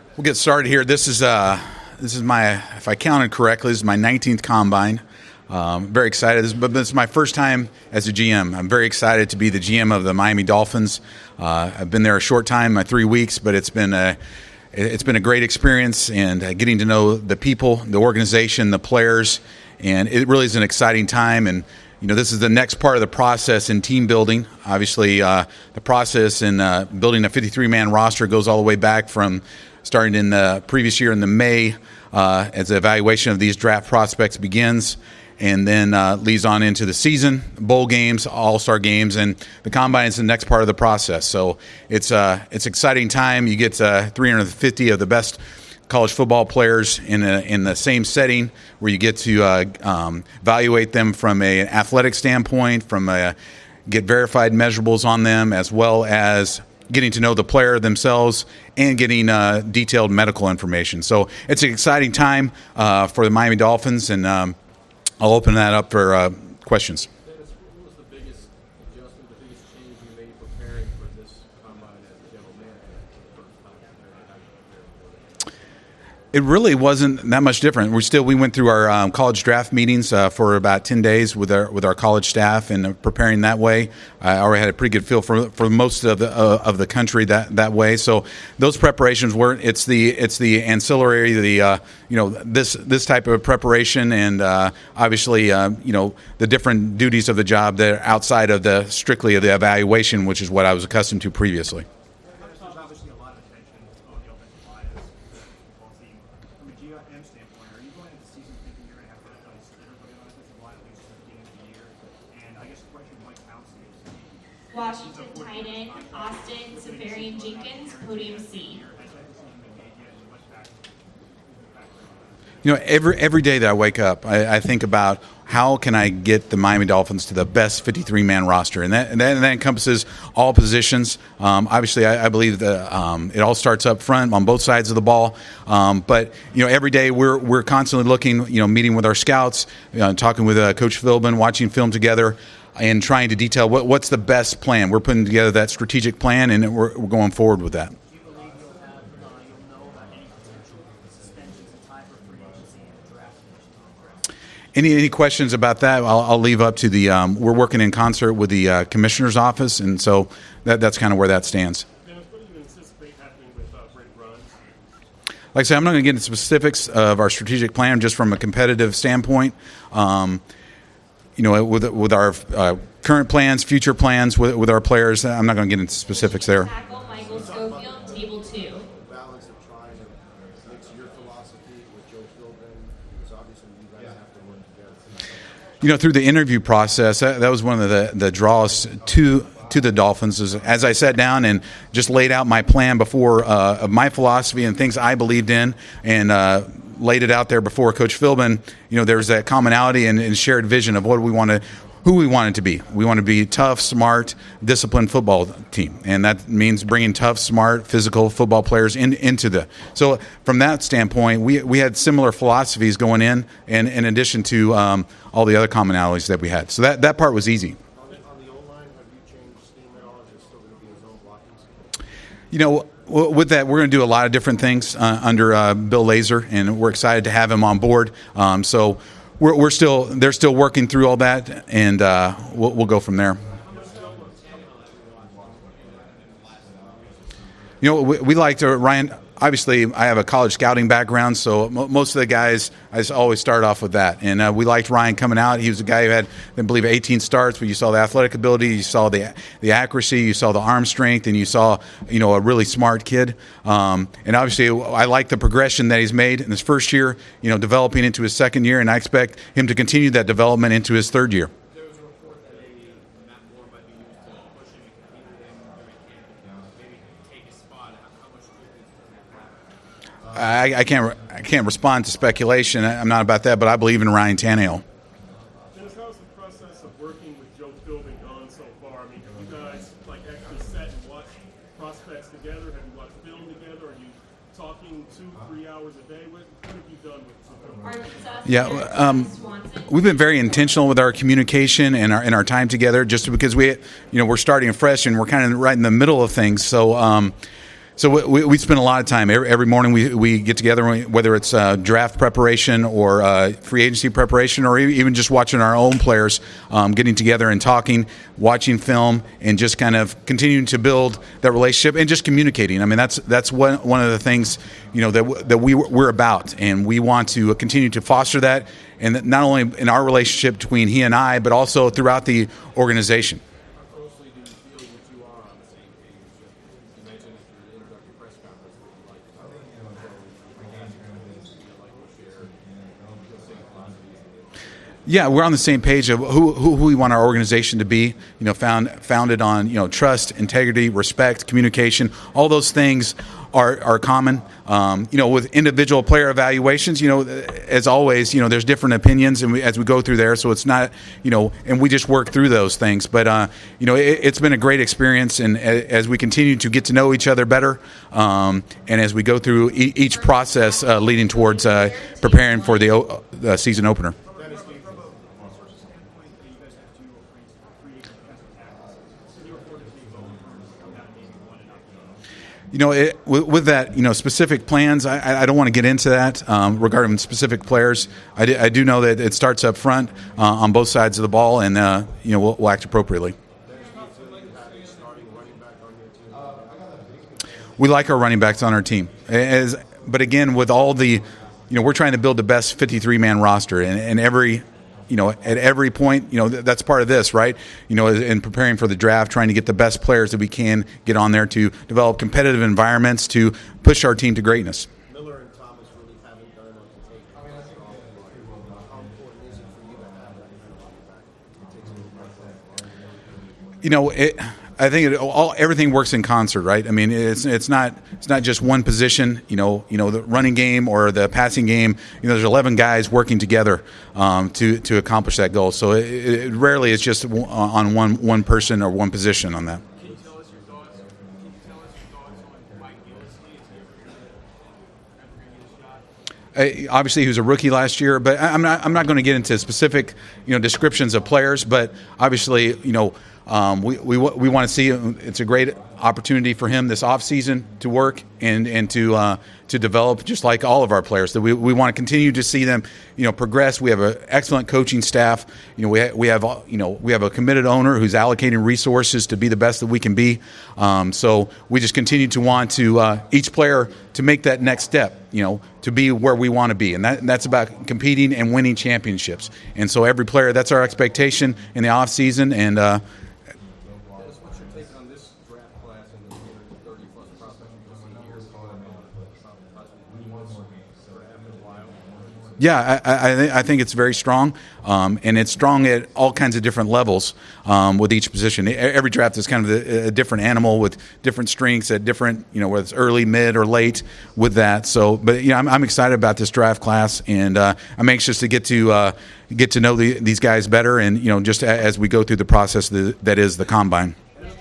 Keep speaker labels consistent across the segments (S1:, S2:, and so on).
S1: We'll get started here. This is my, if I counted correctly, this is my 19th combine. Very excited. This is my first time as a GM. I'm very excited to be the GM of the Miami Dolphins. I've been there a short time, 3 weeks, but it's been a great experience, and getting to know the people, the organization, the players, and it really is an exciting time. And this is the next part of the process in team building. Obviously, the process in building a 53-man roster goes all the way back from starting in the previous year in the May as the evaluation of these draft prospects begins, and then leads on into the season, bowl games, all-star games, and the combine is the next part of the process. So it's an exciting time. You get 350 of the best college football players in the same setting, where you get to evaluate them from an athletic standpoint, get verified measurables on them, as well as getting to know the player themselves and getting detailed medical information. So it's an exciting time for the Miami Dolphins, and I'll open that up for questions.
S2: Dennis, what was the biggest adjustment, the biggest change you made preparing for this combine as general manager for the first time?
S1: It really wasn't that much different. We went through our college draft meetings for about 10 days with our college staff, and preparing that way. I already had a pretty good feel for most of the country that way. So those preparations weren't. It's the ancillary, this type of preparation, and obviously the different duties of the job that are outside of strictly of the evaluation, which is what I was accustomed to previously.
S3: Washington tight end Austin Seferian-Jenkins, podium C.
S1: Every day that I wake up, I think about how can I get the Miami Dolphins to the best 53-man roster, and that encompasses all positions. Obviously, I believe that it all starts up front on both sides of the ball. But every day we're constantly looking, meeting with our scouts, talking with Coach Philbin, watching film together, and trying to detail what's the best plan. We're putting together that strategic plan, and we're going forward with that.
S4: Do you believe you'll know about any potential suspensions and tie for free agency and draft positions?
S1: Any questions about that? I'll leave up to the. We're working in concert with the commissioner's office, and so that's kind of where that stands.
S2: Dennis, what do you anticipate happening with Brent Grimes?
S1: Like I said, I'm not going to get into specifics of our strategic plan, just from a competitive standpoint. With our current plans, future plans with our players, I'm not going to get into specifics there.
S3: Tackle Michael Schofield, table 2.
S5: Balance of trying to mix your philosophy with Joe Philbin, because obviously you guys have to work together.
S1: Through the interview process, that was one of the draws to the Dolphins. As I sat down and just laid out my plan before of my philosophy and things I believed in, and laid it out there before Coach Philbin, there's that commonality and shared vision of who we want it to be. We want to be tough, smart, disciplined football team, and that means bringing tough, smart, physical football players into the. So from that standpoint, we had similar philosophies going in addition to all the other commonalities that we had. So that part was easy.
S5: On the O-line, have you changed scheme at all? Is it still going to be a zone blocking scheme?
S1: With that, we're going to do a lot of different things under Bill Lazor, and we're excited to have him on board. So they're still working through all that, and we'll go from there. We like to, Ryan. Obviously, I have a college scouting background, so most of the guys, I always start off with that. And we liked Ryan coming out. He was a guy who had, I believe, 18 starts, but you saw the athletic ability, you saw the accuracy, you saw the arm strength, and you saw, a really smart kid. And obviously, I like the progression that he's made in his first year, developing into his second year, and I expect him to continue that development into his third year.
S2: There was a report that Matt Moore might be used to push him and compete with him during camp, maybe take his spot. How much truth is that?
S1: I can't respond to speculation. I'm not about that, but I believe in Ryan Tannehill.
S2: Dennis, how's the process of working with Joe Philbin gone so far? I mean, have you guys actually sat and watched prospects together? Have you watched film together? Are you talking 2-3 hours a day? What have you done with Philbin?
S1: Yeah, we've been very intentional with our communication and our time together, just because we're starting fresh and we're kind of right in the middle of things. So So we spend a lot of time every morning. We get together, whether it's draft preparation or free agency preparation, or even just watching our own players, getting together and talking, watching film, and just kind of continuing to build that relationship and just communicating. I mean, that's one of the things that we're about, and we want to continue to foster that, and that not only in our relationship between he and I, but also throughout the organization.
S5: How closely do you feel that you are on the same page? You mentioned at your introductory press conference that you like Joe share the same philosophies.
S1: Yeah, we're on the same page of who we want our organization to be. Founded on trust, integrity, respect, communication. All those things are common. With individual player evaluations, as always, there's different opinions, and as we go through there, so it's not, and we just work through those things. But it's been a great experience, and as we continue to get to know each other better, and as we go through each process leading towards preparing for the season opener. With that, specific plans, I don't want to get into that regarding specific players. I do know that it starts up front on both sides of the ball, and we'll act appropriately. We like our running backs on our team, but again, with all the, we're trying to build the best 53-man roster, and every. At every point, that's part of this, right? In preparing for the draft, trying to get the best players that we can get on there to develop competitive environments to push our team to greatness.
S5: Miller and Thomas really haven't done enough to take pressure off the line. How important is it for you to have that running back? It takes a little pressure off.
S1: I think everything works in concert, right? I mean, it's not just one position. The running game or the passing game. There's 11 guys working together to accomplish that goal. So it rarely is just on one person or one position on that.
S2: Can you tell us your thoughts? On Mike Gillislee?
S1: Obviously, he was a rookie last year, but I'm not going to get into specific descriptions of players. But obviously, we want to see it's a great opportunity for him this offseason to work and to develop, just like all of our players. That we want to continue to see them progress. We have an excellent coaching staff. We have a committed owner who's allocating resources to be the best that we can be. So we just continue to want to each player to make that next step. To be where we want to be, and that's about competing and winning championships. And so every player, that's our expectation in the off season. And
S5: What's your take on this draft class and the 30-plus prospects you'll see here?
S1: Yeah, I think it's very strong, and it's strong at all kinds of different levels with each position. Every draft is kind of a different animal with different strengths at different, whether it's early, mid, or late with that. So, but I'm excited about this draft class, and I'm anxious to get to know these guys better, and just as we go through the process that is the combine.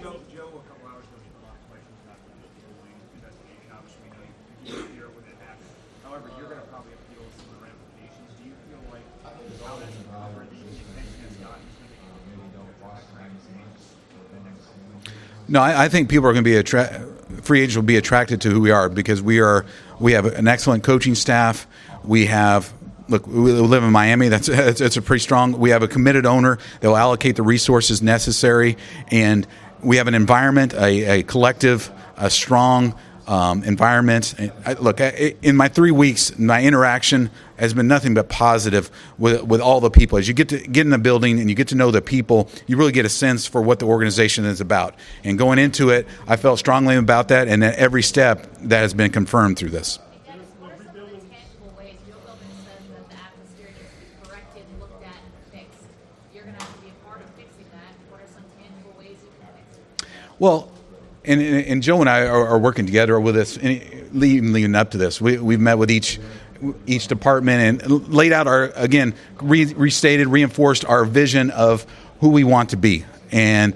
S1: No, I think people are going to be free agents will be attracted to who we are because we have an excellent coaching staff. We live in Miami. It's a pretty strong. We have a committed owner that will allocate the resources necessary, and we have an environment, a collective, a strong environment. In my 3 weeks, my interaction has been nothing but positive with all the people. As you get in the building and you get to know the people, you really get a sense for what the organization is about. And going into it, I felt strongly about that, and at every step that has been confirmed through this.
S3: What are some of the tangible ways Joe Philbin says that the atmosphere needs to be corrected, looked at, and fixed? You're going to have to be a part of fixing that. What are some tangible ways you can fix it?
S1: Well, and Joe and I are working together with this, leading up to this. We've met with each department and laid out reinforced our vision of who we want to be, and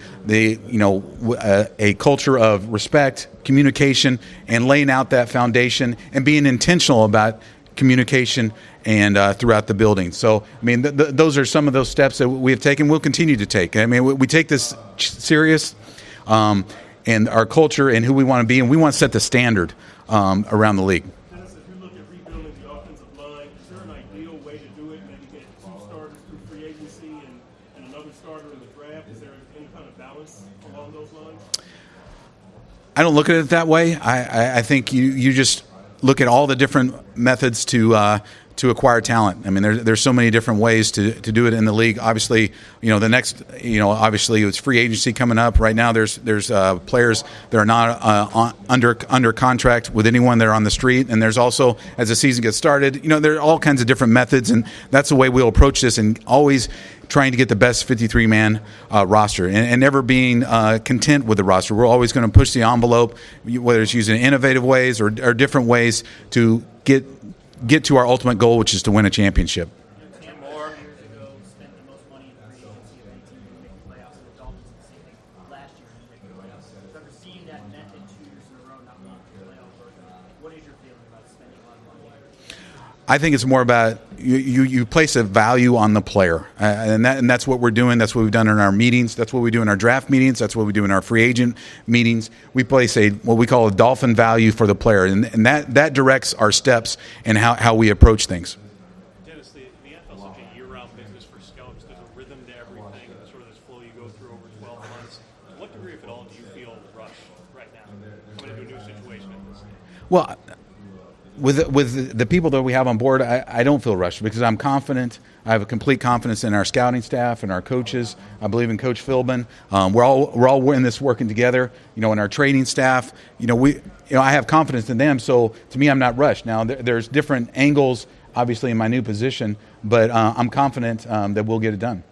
S1: a culture of respect, communication, and laying out that foundation and being intentional about communication and throughout the building. So, I mean, those are some of those steps that we have taken. We'll continue to take. I mean, we take this serious. and our culture and who we want to be, and we want to set the standard around the league.
S2: Dennis, if you look at rebuilding the offensive line, is there an ideal way to do it? Maybe get 2 starters through free agency and another starter in the draft? Is there any kind of balance along those lines?
S1: I don't look at it that way. I think you just look at all the different methods to acquire talent. I mean, there's so many different ways to do it in the league. Obviously, the next, obviously it's free agency coming up. Right now, there's players that are not under contract with anyone that are on the street, and there's also, as the season gets started, there are all kinds of different methods, and that's the way we'll approach this, and always trying to get the best 53-man roster and never being content with the roster. We're always going to push the envelope, whether it's using innovative ways or different ways to get to our ultimate goal, which is to win a championship.
S4: Cam Moore years ago spent the most money in free agency of any team to make the playoffs, and the Dolphins did the same thing last year to make the playoffs. So after seeing that method 2 years in a row not making the playoff berth, what is your feeling about spending a lot of money?
S1: I think it's more about you place a value on the player, and that's what we're doing. That's what we've done in our meetings. That's what we do in our draft meetings. That's what we do in our free agent meetings. We place what we call a dolphin value for the player, and that directs our steps and how we approach things.
S6: Dennis, the NFL is such a year-round business for scouts. There's a rhythm to everything, and sort of this flow you go through over 12 months. To what degree, if at all, do you feel rushed right now coming into a new situation at this stage?
S1: Well, with the people that we have on board, I don't feel rushed because I'm confident. I have a complete confidence in our scouting staff and our coaches. I believe in Coach Philbin. We're all in this working together. In our training staff. I have confidence in them. So to me, I'm not rushed. Now there's different angles, obviously, in my new position, but I'm confident that we'll get it done.